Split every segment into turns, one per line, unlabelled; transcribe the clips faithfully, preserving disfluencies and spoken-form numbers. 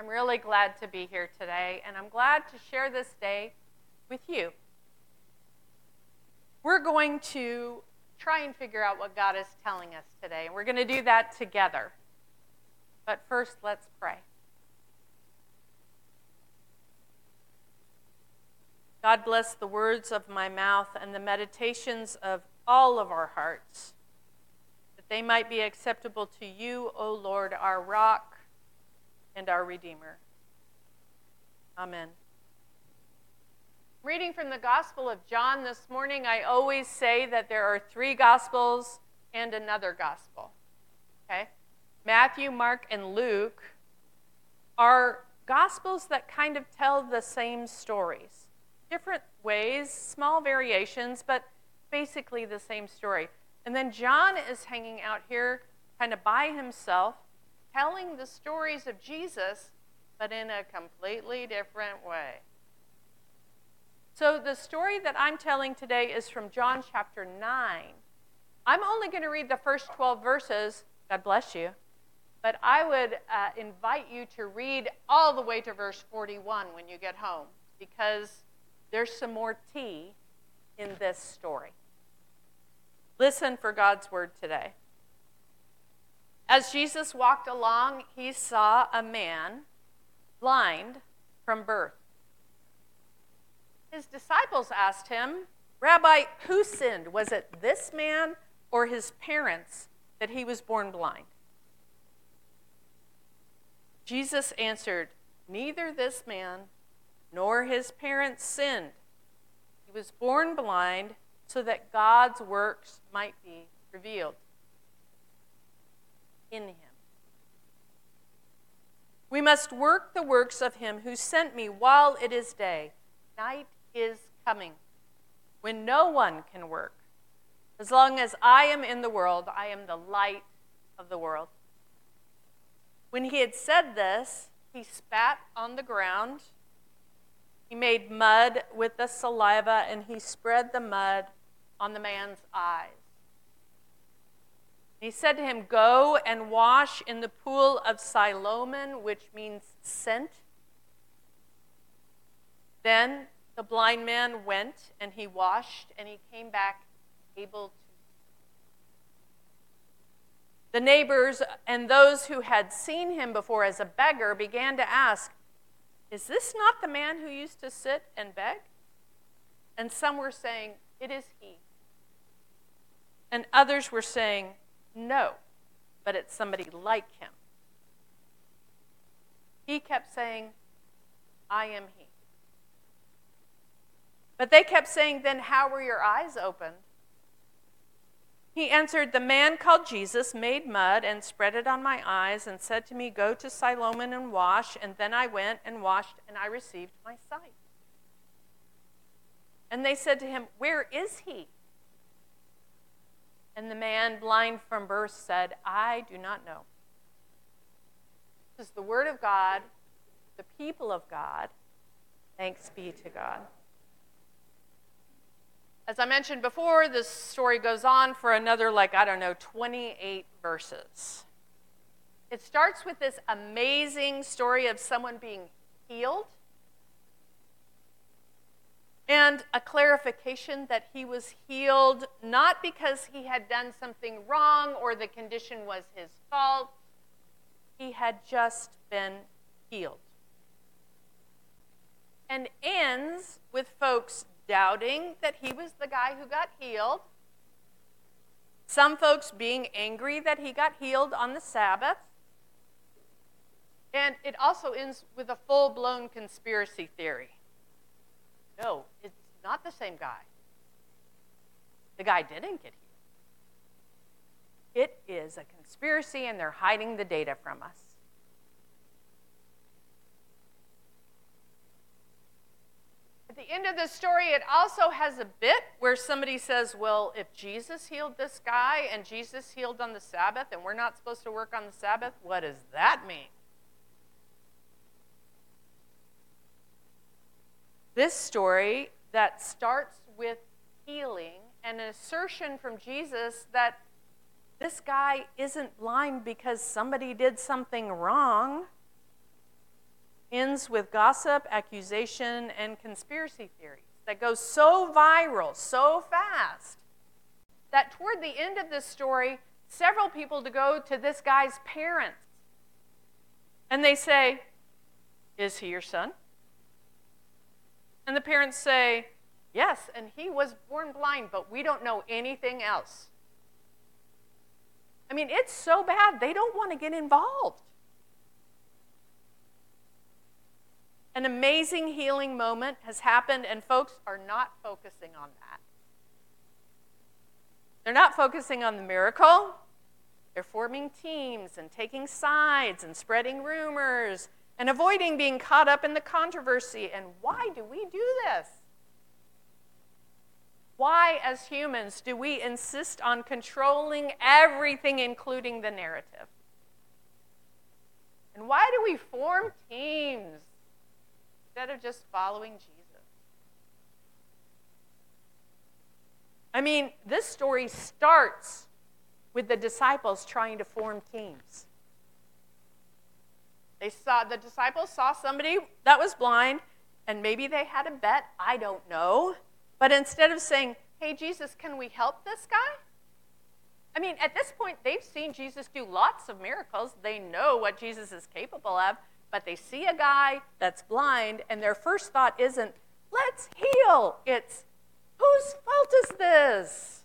I'm really glad to be here today, and I'm glad to share this day with you. We're going to try and figure out what God is telling us today, and we're going to do that together. But first, let's pray. God bless the words of my mouth and the meditations of all of our hearts, that they might be acceptable to you, O Lord, our rock and our Redeemer. Amen. Reading from the Gospel of John this morning, I always say that there are three Gospels and another Gospel. Okay? Matthew, Mark, and Luke are Gospels that kind of tell the same stories. Different ways, small variations, but basically the same story. And then John is hanging out here kind of by himself, telling the stories of Jesus, but in a completely different way. So the story that I'm telling today is from John chapter nine. I'm only going to read the first twelve verses. God bless you. But I would uh, invite you to read all the way to verse forty-one when you get home, because there's some more tea in this story. Listen for God's word today. As Jesus walked along, he saw a man blind from birth. His disciples asked him, "Rabbi, who sinned? Was it this man or his parents that he was born blind?" Jesus answered, "Neither this man nor his parents sinned. He was born blind so that God's works might be revealed in him. We must work the works of him who sent me while it is day. Night is coming when no one can work. As long as I am in the world, I am the light of the world." When he had said this, he spat on the ground. He made mud with the saliva, and he spread the mud on the man's eyes. He said to him, "Go and wash in the pool of Siloam," which means sent. Then the blind man went, and he washed, and he came back able to. The neighbors and those who had seen him before as a beggar began to ask, "Is this not the man who used to sit and beg?" And some were saying, "It is he." And others were saying, "No, but it's somebody like him." He kept saying, "I am he." But they kept saying, "Then how were your eyes opened?" He answered, "The man called Jesus made mud and spread it on my eyes and said to me, 'Go to Siloam and wash.' And then I went and washed, and I received my sight." And they said to him, "Where is he?" And the man, blind from birth, said, "I do not know." This is the word of God, the people of God. Thanks be to God. As I mentioned before, this story goes on for another, like, I don't know, twenty-eight verses. It starts with this amazing story of someone being healed and a clarification that he was healed not because he had done something wrong or the condition was his fault. He had just been healed. And ends with folks doubting that he was the guy who got healed. Some folks being angry that he got healed on the Sabbath. And it also ends with a full-blown conspiracy theory. No, it's not the same guy. The guy didn't get healed. It is a conspiracy, and they're hiding the data from us. At the end of the story, it also has a bit where somebody says, "Well, if Jesus healed this guy and Jesus healed on the Sabbath and we're not supposed to work on the Sabbath, what does that mean?" This story that starts with healing and an assertion from Jesus that this guy isn't blind because somebody did something wrong. ends with gossip, accusation, and conspiracy theories that goes so viral, so fast, that toward the end of this story, several people to go to this guy's parents. And they say, "Is he your son?" And the parents say, "Yes, and he was born blind, but we don't know anything else." I mean, it's so bad, they don't want to get involved. An amazing healing moment has happened, and folks are not focusing on that. They're not focusing on the miracle. They're forming teams and taking sides and spreading rumors and avoiding being caught up in the controversy. And why do we do this? Why, as humans, do we insist on controlling everything, including the narrative? And why do we form teams instead of just following Jesus? I mean, this story starts with the disciples trying to form teams. They saw, the disciples saw somebody that was blind, and maybe they had a bet, I don't know. But instead of saying, "Hey, Jesus, can we help this guy?" I mean, at this point, they've seen Jesus do lots of miracles. They know what Jesus is capable of, but they see a guy that's blind, and their first thought isn't, "Let's heal." It's, "Whose fault is this?"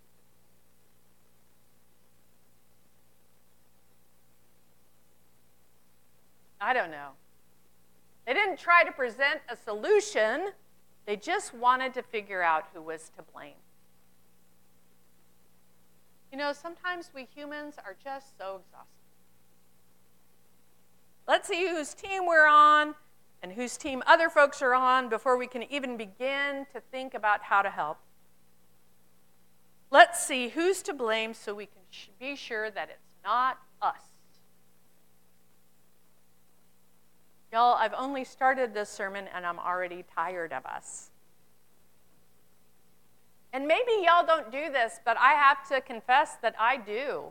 I don't know. They didn't try to present a solution. They just wanted to figure out who was to blame. You know, sometimes we humans are just so exhausted. Let's see whose team we're on and whose team other folks are on before we can even begin to think about how to help. Let's see who's to blame so we can be sure that it's not us. Y'all, I've only started this sermon and I'm already tired of us. And maybe y'all don't do this, but I have to confess that I do.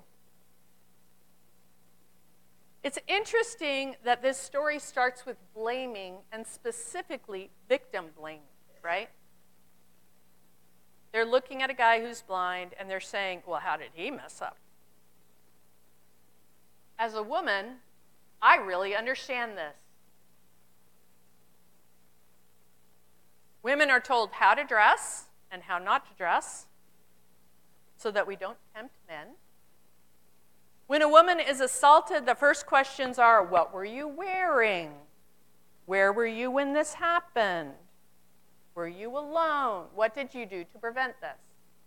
It's interesting that this story starts with blaming, and specifically victim blaming, right? They're looking at a guy who's blind and they're saying, "Well, how did he mess up?" As a woman, I really understand this. Women are told how to dress and how not to dress so that we don't tempt men. When a woman is assaulted, the first questions are, what were you wearing? Where were you when this happened? Were you alone? What did you do to prevent this?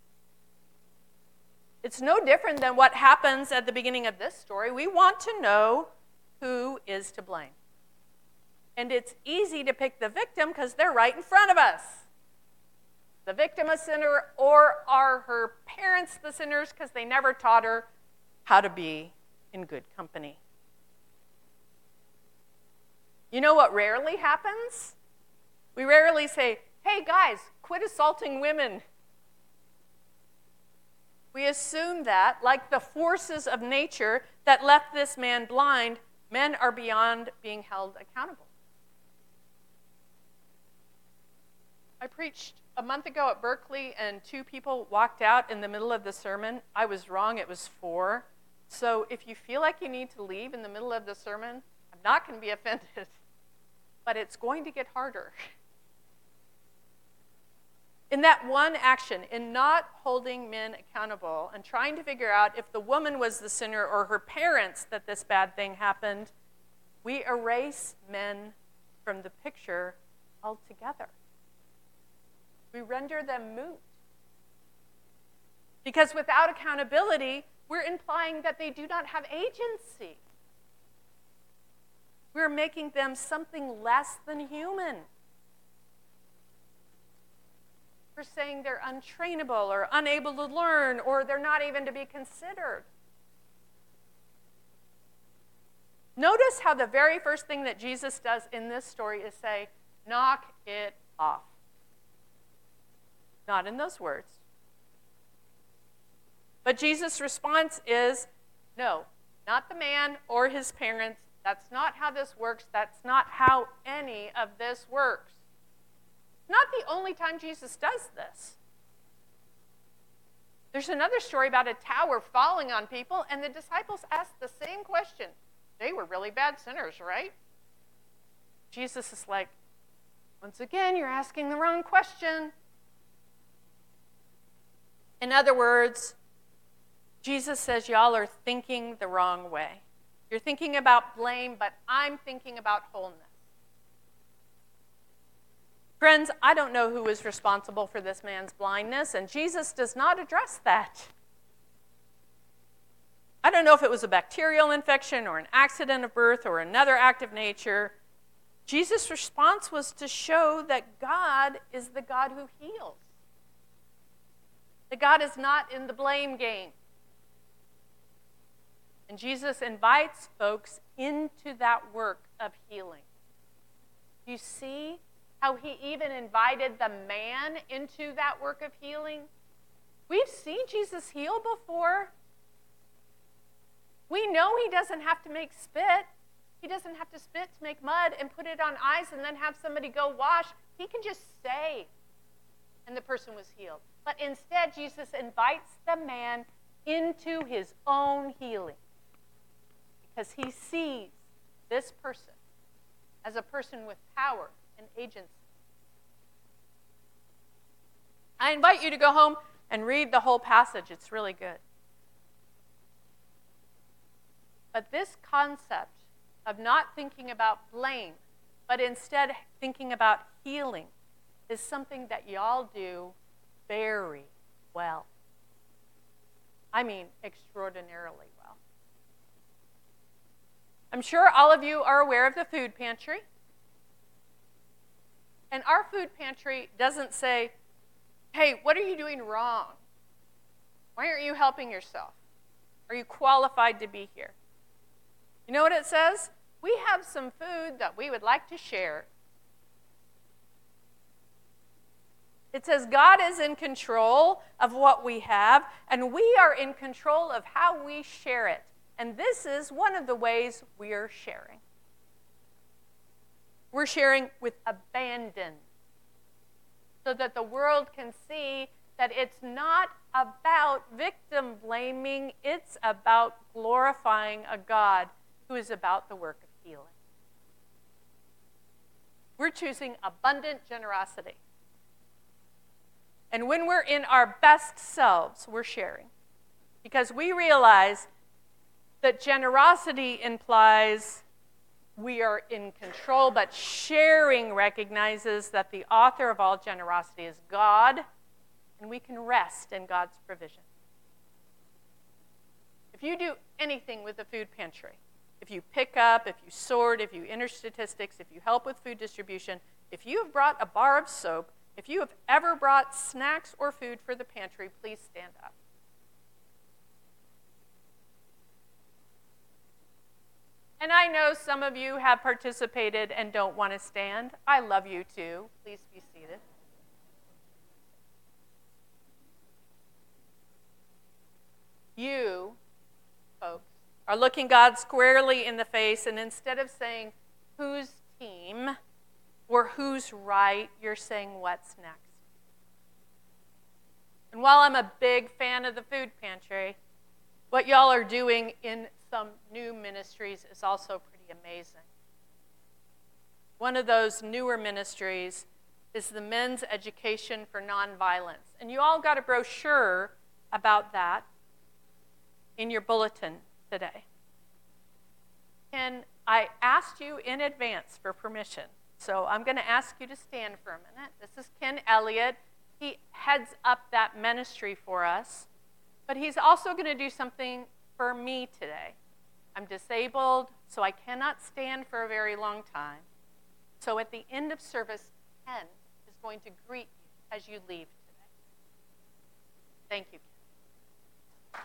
It's no different than what happens at the beginning of this story. We want to know who is to blame. And it's easy to pick the victim because they're right in front of us. The victim a sinner, or are her parents the sinners because they never taught her how to be in good company? You know what rarely happens? We rarely say, "Hey guys, quit assaulting women." We assume that, like the forces of nature that left this man blind, men are beyond being held accountable. I preached a month ago at Berkeley, and two people walked out in the middle of the sermon. I was wrong, it was four. So if you feel like you need to leave in the middle of the sermon, I'm not going to be offended, but it's going to get harder. In that one action, in not holding men accountable and trying to figure out if the woman was the sinner or her parents that this bad thing happened, we erase men from the picture altogether. We render them moot. Because without accountability, we're implying that they do not have agency. We're making them something less than human. We're saying they're untrainable or unable to learn, or they're not even to be considered. Notice how the very first thing that Jesus does in this story is say, "Knock it off." Not in those words. But Jesus' response is, no, not the man or his parents, That's not how this works. That's not how any of this works. Not the only time Jesus does this. There's another story about a tower falling on people, and the disciples asked the same question. They were really bad sinners, right? Jesus is like, once again, you're asking the wrong question. In other words, Jesus says, y'all are thinking the wrong way. You're thinking about blame, but I'm thinking about wholeness. Friends, I don't know who is responsible for this man's blindness, and Jesus does not address that. I don't know if it was a bacterial infection or an accident of birth or another act of nature. Jesus' response was to show that God is the God who heals. That God is not in the blame game. And Jesus invites folks into that work of healing. You see how he even invited the man into that work of healing? We've seen Jesus heal before. We know he doesn't have to make spit. He doesn't have to spit to make mud and put it on ice and then have somebody go wash. He can just say, and the person was healed. But instead, Jesus invites the man into his own healing because he sees this person as a person with power and agency. I invite you to go home and read the whole passage. It's really good. But this concept of not thinking about blame, but instead thinking about healing, is something that y'all do very well. I mean, extraordinarily well. I'm sure all of you are aware of the food pantry. And our food pantry doesn't say, hey, what are you doing wrong? Why aren't you helping yourself? Are you qualified to be here? You know what it says? We have some food that we would like to share. It says God is in control of what we have, and we are in control of how we share it. And this is one of the ways we're sharing. We're sharing with abandon, so that the world can see that it's not about victim blaming, it's about glorifying a God who is about the work of healing. We're choosing abundant generosity. And when we're in our best selves, we're sharing. Because we realize that generosity implies we are in control, but sharing recognizes that the author of all generosity is God, and we can rest in God's provision. If you do anything with the food pantry, if you pick up, if you sort, if you enter statistics, if you help with food distribution, if you have brought a bar of soap, if you have ever brought snacks or food for the pantry, please stand up. And I know some of you have participated and don't want to stand. I love you too. Please be seated. You, folks, are looking God squarely in the face, and instead of saying, whose team or who's right, you're saying, what's next? And while I'm a big fan of the food pantry, what y'all are doing in some new ministries is also pretty amazing. One of those newer ministries is the Men's Education for Nonviolence. And you all got a brochure about that in your bulletin today. And I asked you in advance for permission. So I'm going to ask you to stand for a minute. This is Ken Elliott. He heads up that ministry for us. But he's also going to do something for me today. I'm disabled, so I cannot stand for a very long time. So at the end of service, Ken is going to greet you as you leave today. Thank you, Ken.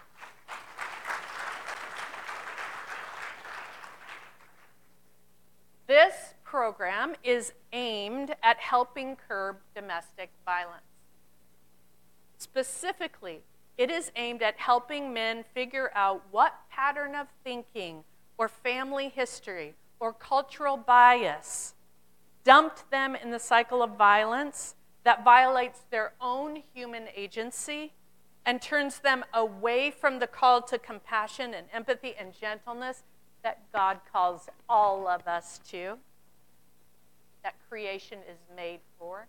This program is aimed at helping curb domestic violence. Specifically, it is aimed at helping men figure out what pattern of thinking or family family history or cultural bias dumped them in the cycle of violence that violates their own human agency and turns them away from the call to compassion and empathy and gentleness that God calls all of us to, that creation is made for.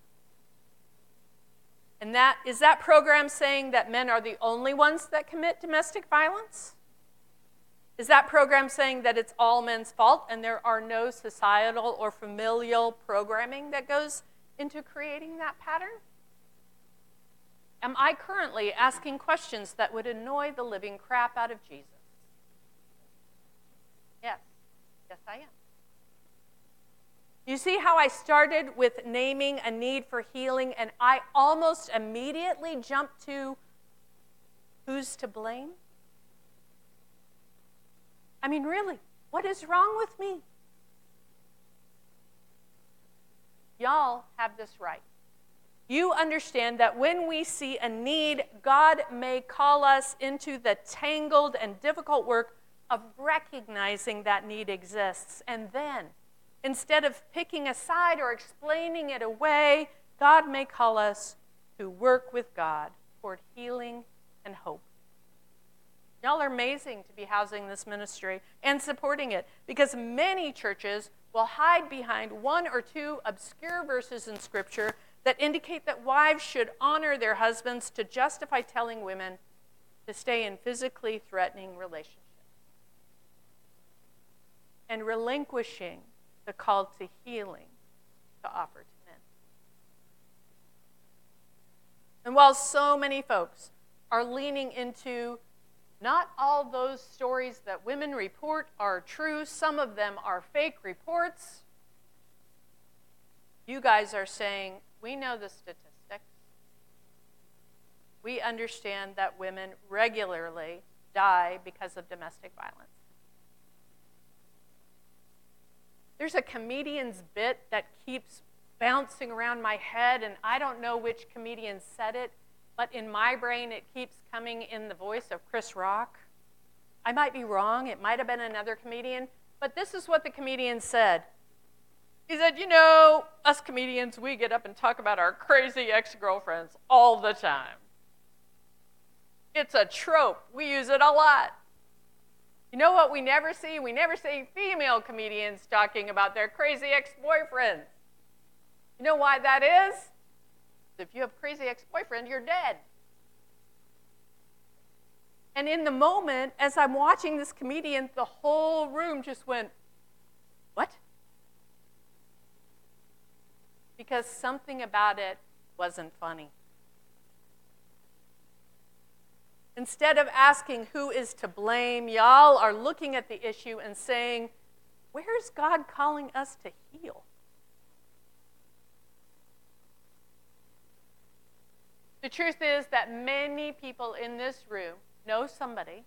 And that is that program saying that men are the only ones that commit domestic violence? Is that program saying that it's all men's fault and there are no societal or familial programming that goes into creating that pattern? Am I currently asking questions that would annoy the living crap out of Jesus? Yes. Yes, I am. You see how I started with naming a need for healing, and I almost immediately jumped to who's to blame? I mean, really, what is wrong with me? Y'all have this right. You understand that when we see a need, God may call us into the tangled and difficult work of recognizing that need exists. And then, instead of picking a side or explaining it away, God may call us to work with God toward healing and hope. Y'all are amazing to be housing this ministry and supporting it, because many churches will hide behind one or two obscure verses in Scripture that indicate that wives should honor their husbands to justify telling women to stay in physically threatening relationships and relinquishing the call to healing to offer to men. And while so many folks are leaning into not all those stories that women report are true, some of them are fake reports, you guys are saying, we know the statistics. We understand that women regularly die because of domestic violence. There's a comedian's bit that keeps bouncing around my head, and I don't know which comedian said it, but in my brain it keeps coming in the voice of Chris Rock. I might be wrong. It might have been another comedian, but this is what the comedian said. He said, you know, us comedians, we get up and talk about our crazy ex-girlfriends all the time. It's a trope. We use it a lot. You know what we never see? We never see female comedians talking about their crazy ex-boyfriends. You know why that is? If you have a crazy ex-boyfriend, you're dead. And in the moment, as I'm watching this comedian, the whole room just went, what? Because something about it wasn't funny. Instead of asking who is to blame, y'all are looking at the issue and saying, where's God calling us to heal? The truth is that many people in this room know somebody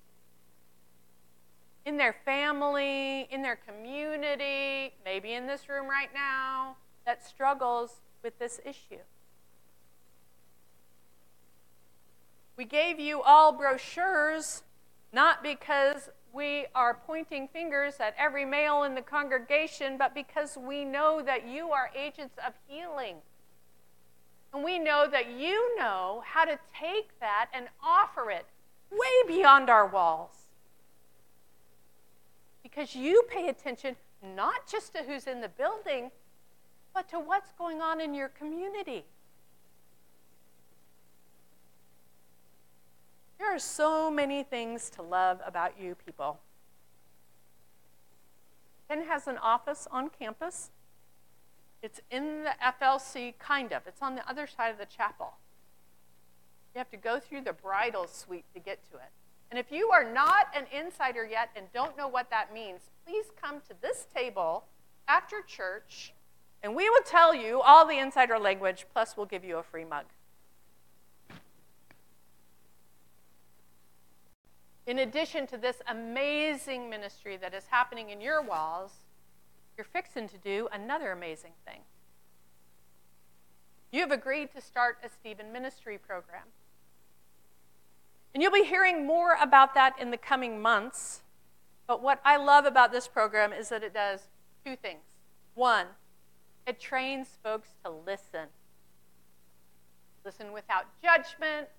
in their family, in their community, maybe in this room right now, that struggles with this issue. We gave you all brochures, not because we are pointing fingers at every male in the congregation, but because we know that you are agents of healing. And we know that you know how to take that and offer it way beyond our walls. Because you pay attention not just to who's in the building, but to what's going on in your community. There are so many things to love about you people. Penn has an office on campus. It's in the F L C, kind of. It's on the other side of the chapel. You have to go through the bridal suite to get to it. And if you are not an insider yet and don't know what that means, please come to this table after church, and we will tell you all the insider language, plus we'll give you a free mug. In addition to this amazing ministry that is happening in your walls, you're fixing to do another amazing thing. You have agreed to start a Stephen Ministry program. And you'll be hearing more about that in the coming months. But what I love about this program is that it does two things. One, it trains folks to listen. Listen without judgment.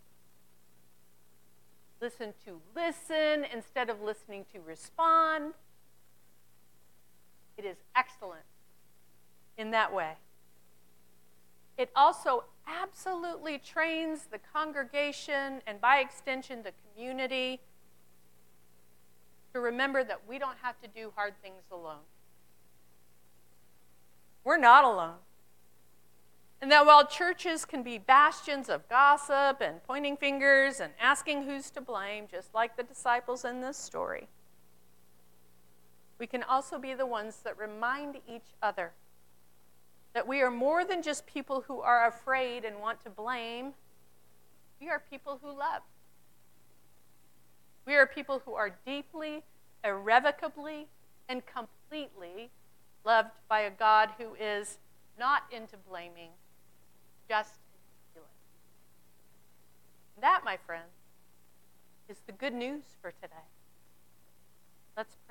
Listen to listen instead of listening to respond. It is excellent in that way. It also absolutely trains the congregation and by extension the community to remember that we don't have to do hard things alone. We're not alone. And that while churches can be bastions of gossip and pointing fingers and asking who's to blame, just like the disciples in this story, we can also be the ones that remind each other that we are more than just people who are afraid and want to blame. We are people who love. We are people who are deeply, irrevocably, and completely loved by a God who is not into blaming, just into healing. That, my friends, is the good news for today. Let's pray.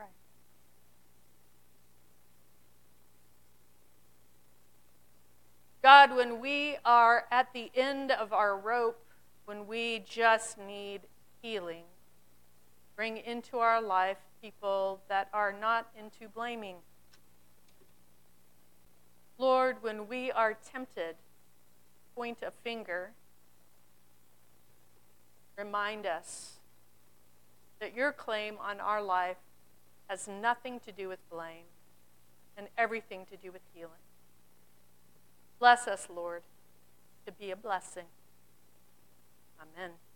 God, when we are at the end of our rope, when we just need healing, bring into our life people that are not into blaming. Lord, when we are tempted to point a finger, remind us that your claim on our life has nothing to do with blame and everything to do with healing. Bless us, Lord, to be a blessing. Amen.